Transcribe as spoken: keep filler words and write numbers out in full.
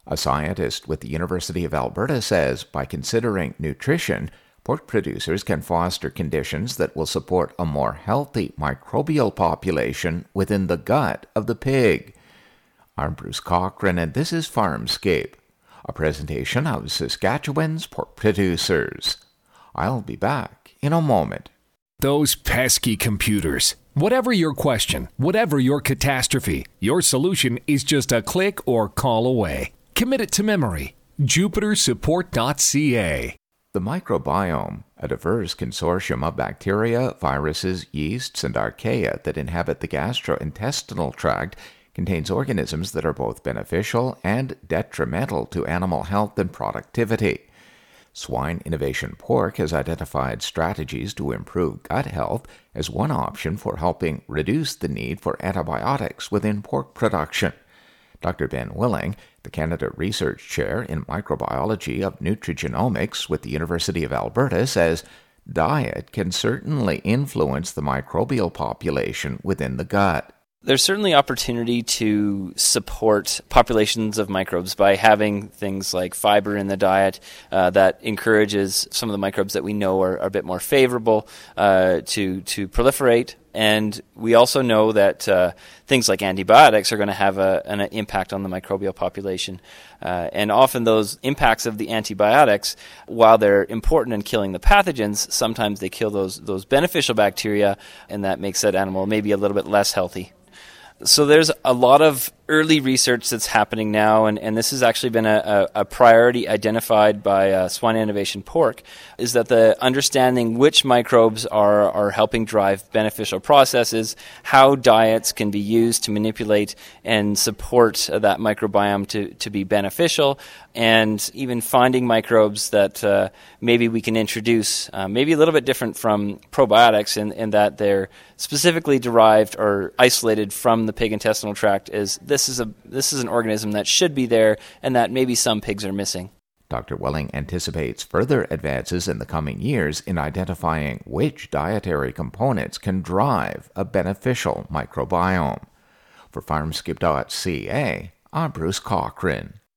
A scientist with the University of Alberta says by considering nutrition, pork producers can foster conditions that will support a more healthy microbial population within the gut of the pig. I'm Bruce Cochran, and this is Farmscape, a presentation of Saskatchewan's pork producers. I'll be back in a moment. Those pesky computers. Whatever your question, whatever your catastrophe, your solution is just a click or call away. Commit it to memory. Jupiter Support dot c a. The microbiome, a diverse consortium of bacteria, viruses, yeasts, and archaea that inhabit the gastrointestinal tract, contains organisms that are both beneficial and detrimental to animal health and productivity. Swine Innovation Pork has identified strategies to improve gut health as one option for helping reduce the need for antibiotics within pork production. Doctor Ben Willing, the Canada Research Chair in Microbiology of Nutrigenomics with the University of Alberta, says diet can certainly influence the microbial population within the gut. There's certainly opportunity to support populations of microbes by having things like fiber in the diet uh, that encourages some of the microbes that we know are, are a bit more favorable uh, to to proliferate. And we also know that uh, things like antibiotics are going to have a, an impact on the microbial population. Uh, and often those impacts of the antibiotics, while they're important in killing the pathogens, sometimes they kill those those beneficial bacteria, and that makes that animal maybe a little bit less healthy. So there's a lot of early research that's happening now, and, and this has actually been a, a, a priority identified by uh, Swine Innovation Pork, is that the understanding which microbes are, are helping drive beneficial processes, how diets can be used to manipulate and support uh, that microbiome to, to be beneficial, and even finding microbes that uh, maybe we can introduce, uh, maybe a little bit different from probiotics in, in that they're specifically derived or isolated from the pig intestinal tract, is this is a this is an organism that should be there and that maybe some pigs are missing. Doctor Willing anticipates further advances in the coming years in identifying which dietary components can drive a beneficial microbiome. For Farmscape dot c a, I'm Bruce Cochran.